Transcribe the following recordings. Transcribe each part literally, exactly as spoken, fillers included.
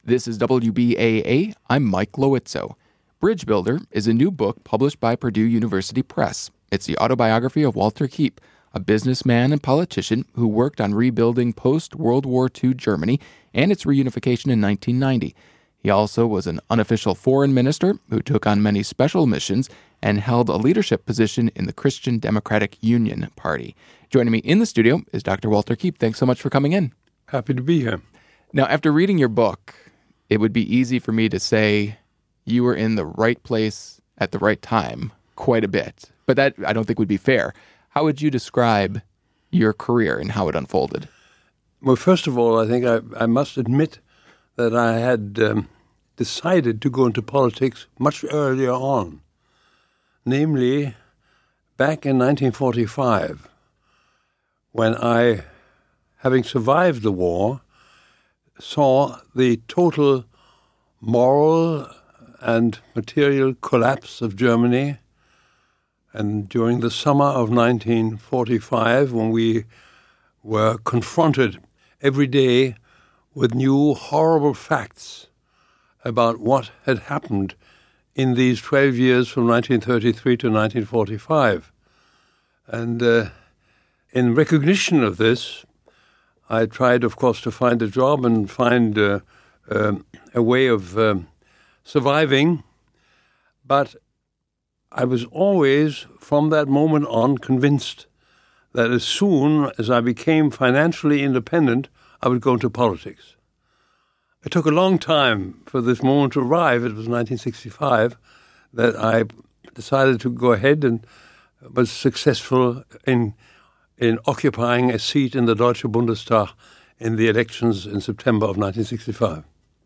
This is W B A A. I'm Mike Loizzo. Bridge Builder is a new book published by Purdue University Press. It's the autobiography of Walter Kiep, a businessman and politician who worked on rebuilding post-World War Two Germany and its reunification in nineteen ninety. He also was an unofficial foreign minister who took on many special missions and held a leadership position in the Christian Democratic Union Party. Joining me in the studio is Doctor Walter Kiep. Thanks so much for coming in. Happy to be here. Now, after reading your book, it would be easy for me to say you were in the right place at the right time quite a bit. But that, I don't think, would be fair. How would you describe your career and how it unfolded? Well, first of all, I think I, I must admit that I had um, decided to go into politics much earlier on. Namely, back in nineteen forty-five, when I, having survived the war, saw the total moral and material collapse of Germany. And during the summer of nineteen forty-five, when we were confronted every day with new horrible facts about what had happened in these twelve years from nineteen thirty-three to nineteen forty-five. And uh, in recognition of this, I tried, of course, to find a job and find uh, uh, a way of um, surviving. But I was always, from that moment on, convinced that as soon as I became financially independent, I would go into politics. It took a long time for this moment to arrive. It was nineteen sixty-five that I decided to go ahead and was successful in in occupying a seat in the Deutsche Bundestag in the elections in September of nineteen sixty-five.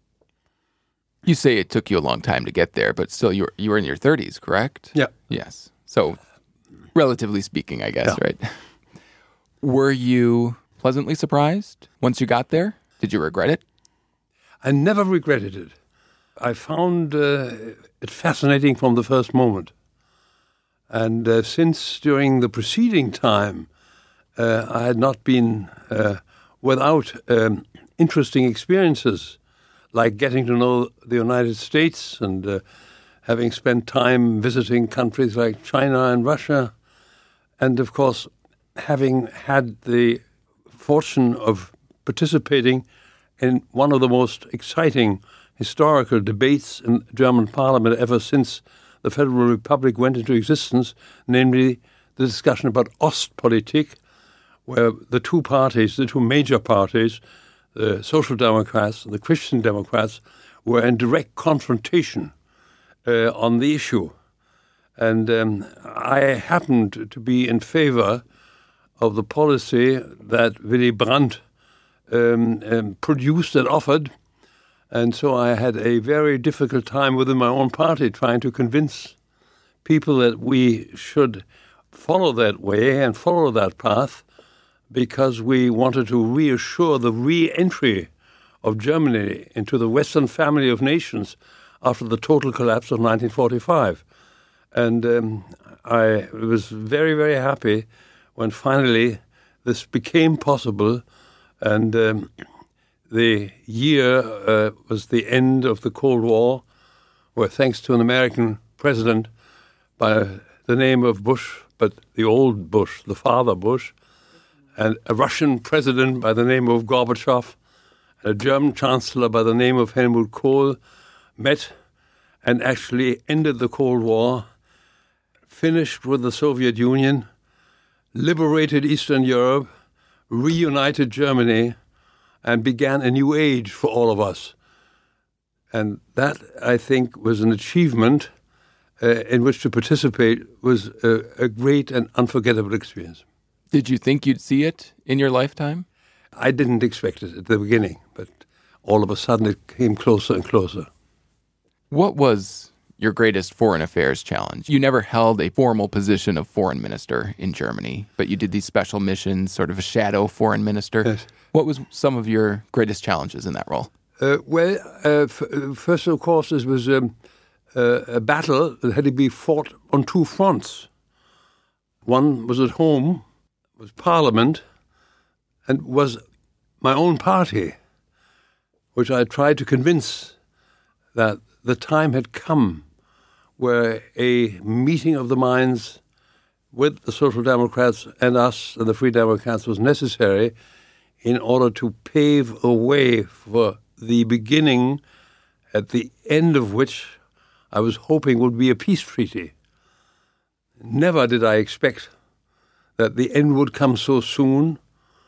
You say it took you a long time to get there, but still you were, you were in your thirties, correct? Yeah. Yes. So, relatively speaking, I guess, yeah. right? Were you pleasantly surprised once you got there? Did you regret it? I never regretted it. I found uh, it fascinating from the first moment. And uh, since during the preceding time, uh, I had not been uh, without um, interesting experiences, like getting to know the United States and uh, having spent time visiting countries like China and Russia, and of course, having had the fortune of participating in one of the most exciting historical debates in the German parliament ever since the Federal Republic went into existence, namely the discussion about Ostpolitik, where the two parties, the two major parties, the Social Democrats and the Christian Democrats, were in direct confrontation uh, on the issue. And um, I happened to be in favor of the policy that Willy Brandt um, um, produced and offered. And so I had a very difficult time within my own party trying to convince people that we should follow that way and follow that path, because we wanted to reassure the re-entry of Germany into the Western family of nations after the total collapse of nineteen forty-five. And um, I was very, very happy when finally this became possible, and um, the year uh, was the end of the Cold War, where thanks to an American president by the name of Bush, but the old Bush, the father Bush, and a Russian president by the name of Gorbachev, and a German chancellor by the name of Helmut Kohl met and actually ended the Cold War, finished with the Soviet Union, liberated Eastern Europe, reunited Germany, and began a new age for all of us. And that, I think, was an achievement uh, in which to participate was a, a great and unforgettable experience. Did you think you'd see it in your lifetime? I didn't expect it at the beginning, but all of a sudden it came closer and closer. What was your greatest foreign affairs challenge? You never held a formal position of foreign minister in Germany, but you did these special missions, sort of a shadow foreign minister. Yes. What was some of your greatest challenges in that role? Uh, well, uh, f- first, of course, this was um, uh, a battle that had to be fought on two fronts. One was at home, was Parliament, and was my own party, which I tried to convince that the time had come where a meeting of the minds with the Social Democrats and us and the Free Democrats was necessary in order to pave a way for the beginning, at the end of which I was hoping would be a peace treaty. Never did I expect that the end would come so soon,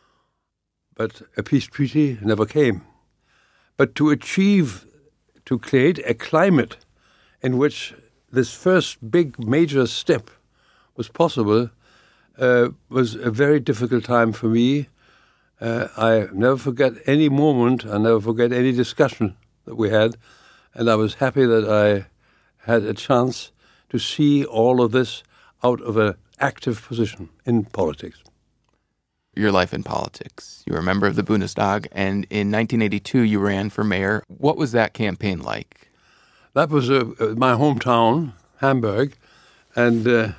but a peace treaty never came. But to achieve, to create a climate in which this first big major step was possible uh, was a very difficult time for me. Uh, I never forget any moment, I never forget any discussion that we had, and I was happy that I had a chance to see all of this out of an active position in politics. Your life in politics. You were a member of the Bundestag, and in nineteen eighty-two you ran for mayor. What was that campaign like? That was uh, my hometown, Hamburg, and uh,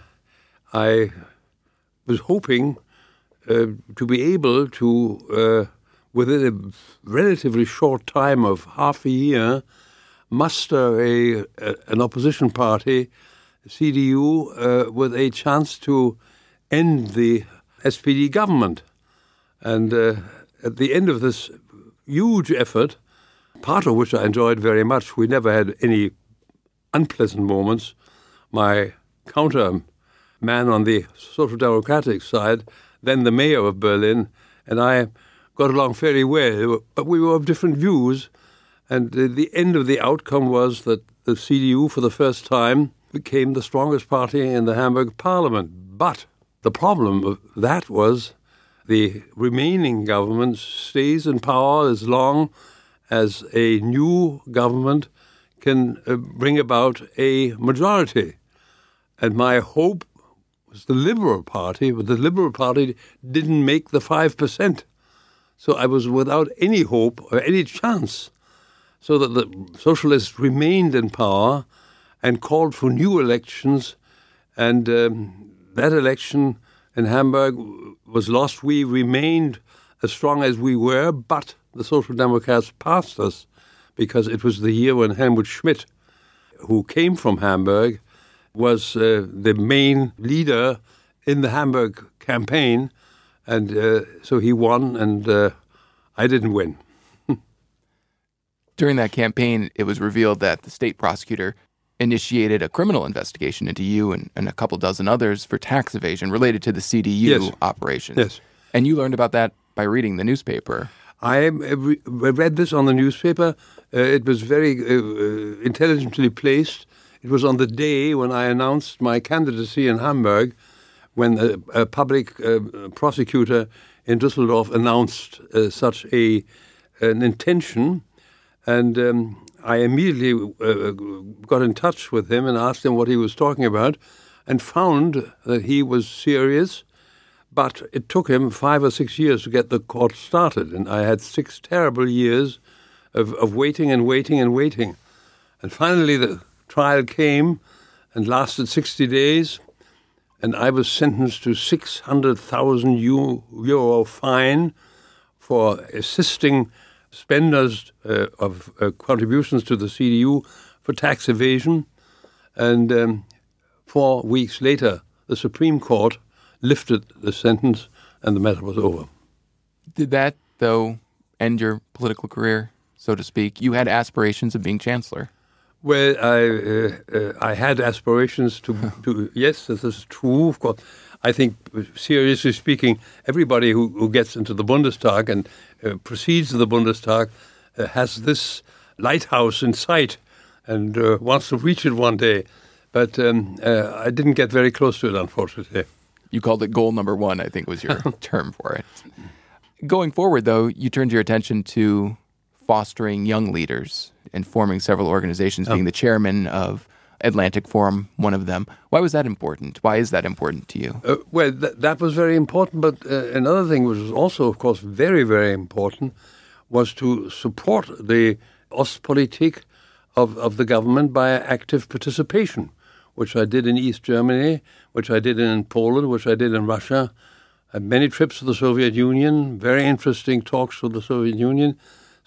I was hoping uh, to be able to, uh, within a relatively short time of half a year, muster a, a an opposition party, C D U, uh, with a chance to end the S P D government. And uh, at the end of this huge effort, part of which I enjoyed very much, we never had any unpleasant moments. My counter man on the Social Democratic side, then the mayor of Berlin, and I got along very well, but we were of different views. And the, the end of the outcome was that the C D U, for the first time, became the strongest party in the Hamburg parliament. But the problem of that was the remaining government stays in power as long as a new government can uh, bring about a majority. And my hope was the Liberal Party, but the Liberal Party didn't make the five percent. So I was without any hope or any chance. So that the socialists remained in power and called for new elections. And um, that election in Hamburg was lost. We remained as strong as we were, but the Social Democrats passed us because it was the year when Helmut Schmidt, who came from Hamburg, was uh, the main leader in the Hamburg campaign. And uh, so he won, and uh, I didn't win. During that campaign, it was revealed that the state prosecutor initiated a criminal investigation into you and, and a couple dozen others for tax evasion related to the C D U yes. operations. Yes. And you learned about that by reading the newspaper. I re- read this on the newspaper. Uh, it was very uh, intelligently placed. It was on the day when I announced my candidacy in Hamburg, when a, a public uh, prosecutor in Düsseldorf announced uh, such a an intention. And um, I immediately uh, got in touch with him and asked him what he was talking about, and found that he was serious. But it took him five or six years to get the court started, and I had six terrible years of, of waiting and waiting and waiting. And finally the trial came and lasted sixty days, and I was sentenced to six hundred thousand euro fine for assisting spenders uh, of uh, contributions to the C D U for tax evasion. And um, four weeks later, the Supreme Court lifted the sentence and the matter was over. Did that, though, end your political career, so to speak? You had aspirations of being chancellor. Well, I uh, uh, I had aspirations to, to yes, this is true, of course. I think, seriously speaking, everybody who, who gets into the Bundestag and uh, proceeds to the Bundestag uh, has this lighthouse in sight and uh, wants to reach it one day. But um, uh, I didn't get very close to it, unfortunately. You called it goal number one, I think was your term for it. Going forward, though, you turned your attention to fostering young leaders and forming several organizations, being the chairman of Atlantic Forum, one of them. Why was that important? Why is that important to you? Uh, well, th- that was very important, but uh, another thing which was also, of course, very, very important was to support the Ostpolitik of, of the government by active participation, which I did in East Germany, which I did in Poland, which I did in Russia. I had many trips to the Soviet Union, very interesting talks with the Soviet Union.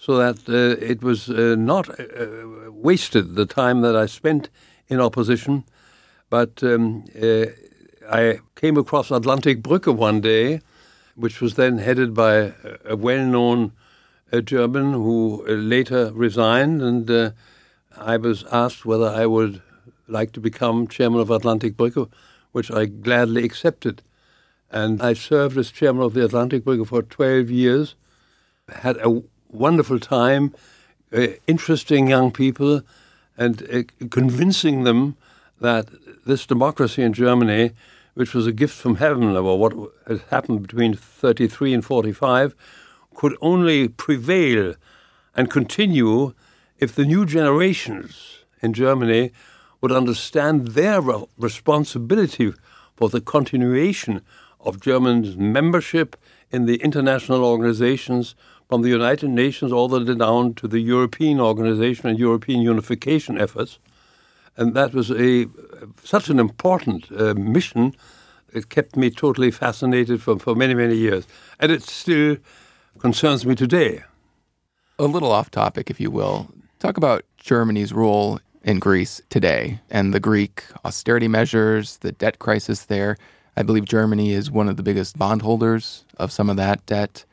so that uh, it was uh, not uh, wasted, the time that I spent in opposition. But um, uh, I came across Atlantikbrücke one day, which was then headed by a well-known uh, German who uh, later resigned, and uh, I was asked whether I would like to become chairman of Atlantikbrücke, which I gladly accepted. And I served as chairman of the Atlantikbrücke for twelve years, had a wonderful time, uh, interesting young people, and uh, convincing them that this democracy in Germany, which was a gift from heaven, or what had happened between thirty-three and forty-five, could only prevail and continue if the new generations in Germany would understand their responsibility for the continuation of Germans' membership in the international organizations, from the United Nations all the way down to the European organization and European unification efforts. And that was a such an important uh, mission. It kept me totally fascinated for, for many, many years. And it still concerns me today. A little off topic, if you will. Talk about Germany's role in Greece today and the Greek austerity measures, the debt crisis there. I believe Germany is one of the biggest bondholders of some of that debt.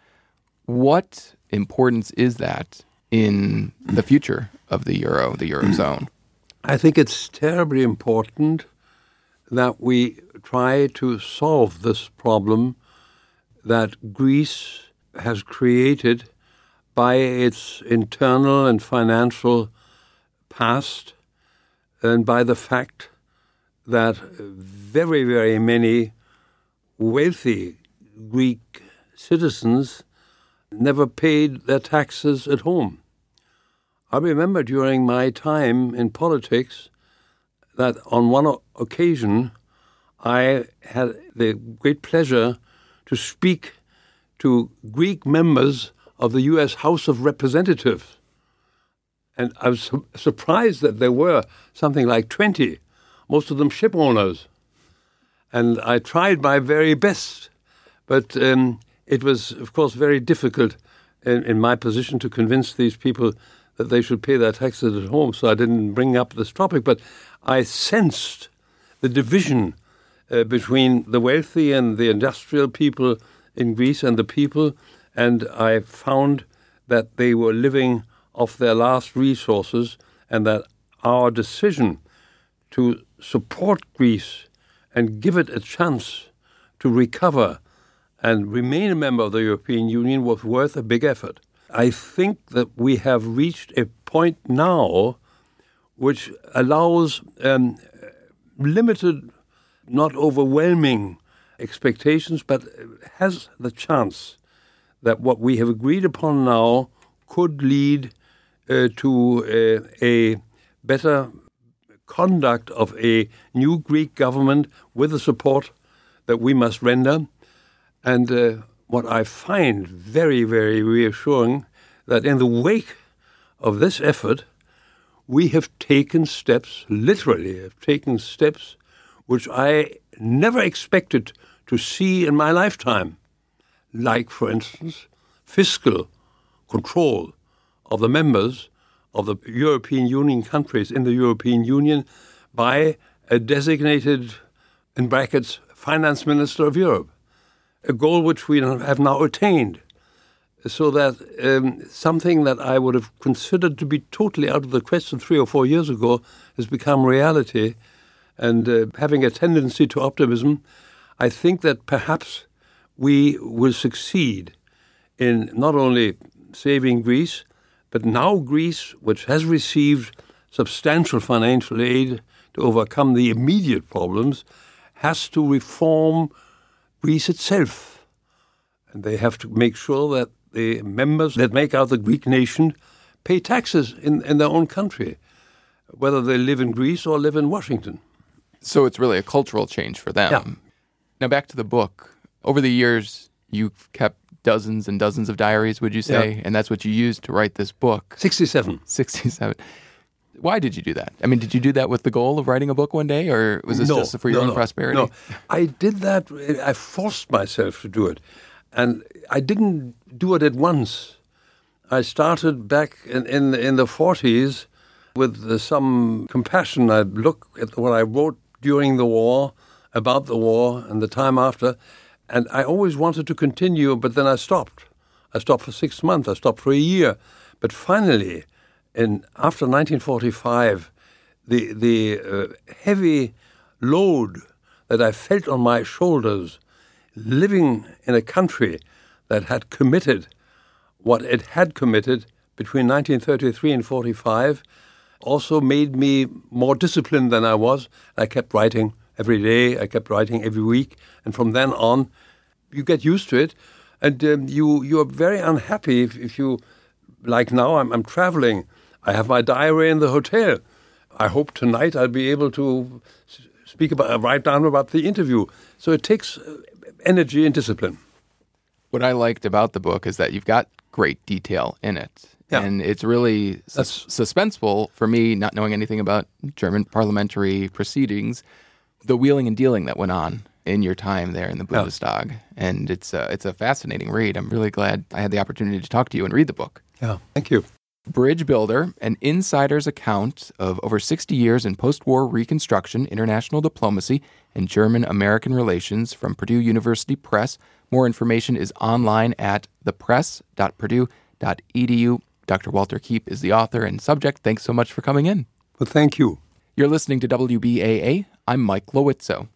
What importance is that in the future of the euro, the eurozone? I think it's terribly important that we try to solve this problem that Greece has created by its internal and financial past, and by the fact that very, very many wealthy Greek citizens never paid their taxes at home. I remember during my time in politics that on one occasion I had the great pleasure to speak to Greek members of the U S House of Representatives. And I was su- surprised that there were something like twenty, most of them ship owners. And I tried my very best, but um, it was, of course, very difficult in, in my position to convince these people that they should pay their taxes at home, so I didn't bring up this topic. But I sensed the division uh, between the wealthy and the industrial people in Greece and the people, and I found that they were living off their last resources, and that our decision to support Greece and give it a chance to recover and remain a member of the European Union was worth a big effort. I think that we have reached a point now which allows um, limited, not overwhelming expectations, but has the chance that what we have agreed upon now could lead uh, to uh, a better conduct of a new Greek government with the support that we must render. And uh, what I find very, very reassuring, that in the wake of this effort, we have taken steps, literally have taken steps, which I never expected to see in my lifetime. Like, for instance, fiscal control of the members of the European Union countries in the European Union by a designated, in brackets, finance minister of Europe, a goal which we have now attained, so that um, something that I would have considered to be totally out of the question three or four years ago has become reality. And uh, having a tendency to optimism, I think that perhaps we will succeed in not only saving Greece, but now Greece, which has received substantial financial aid to overcome the immediate problems, has to reform Greece itself. And they have to make sure that the members that make out the Greek nation pay taxes in, in their own country, whether they live in Greece or live in Washington. So it's really a cultural change for them. Yeah. Now back to the book. Over the years, you've kept dozens and dozens of diaries, would you say? Yeah. And that's what you used to write this book. sixty-seven. sixty-seven. Why did you do that? I mean, did you do that with the goal of writing a book one day, or was this no, just for your no, own no, prosperity? No, I did that. I forced myself to do it. And I didn't do it at once. I started back in, in, in the forties with uh, some compassion. I'd look at what I wrote during the war, about the war, and the time after, and I always wanted to continue, but then I stopped. I stopped for six months. I stopped for a year. But finally, in after nineteen forty-five, the, the uh, heavy load that I felt on my shoulders, living in a country that had committed what it had committed between nineteen thirty-three and forty-five, also made me more disciplined than I was. I kept writing every day. I kept writing every week. And from then on, you get used to it. And um, you you are very unhappy if, if you, like now, I'm, I'm traveling. I have my diary in the hotel. I hope tonight I'll be able to speak about, write down about the interview. So it takes energy and discipline. What I liked about the book is that you've got great detail in it. Yeah. And it's really sus- suspenseful for me, not knowing anything about German parliamentary proceedings, the wheeling and dealing that went on in your time there in the Bundestag. Yeah. And it's a, it's a fascinating read. I'm really glad I had the opportunity to talk to you and read the book. Yeah, thank you. Bridge Builder, an insider's account of over sixty years in post-war Reconstruction, international diplomacy, and German-American relations from Purdue University Press. More information is online at the press dot purdue dot e d u. Doctor Walter Kiep is the author and subject. Thanks so much for coming in. Well, thank you. You're listening to W B A A. I'm Mike Lowitzo.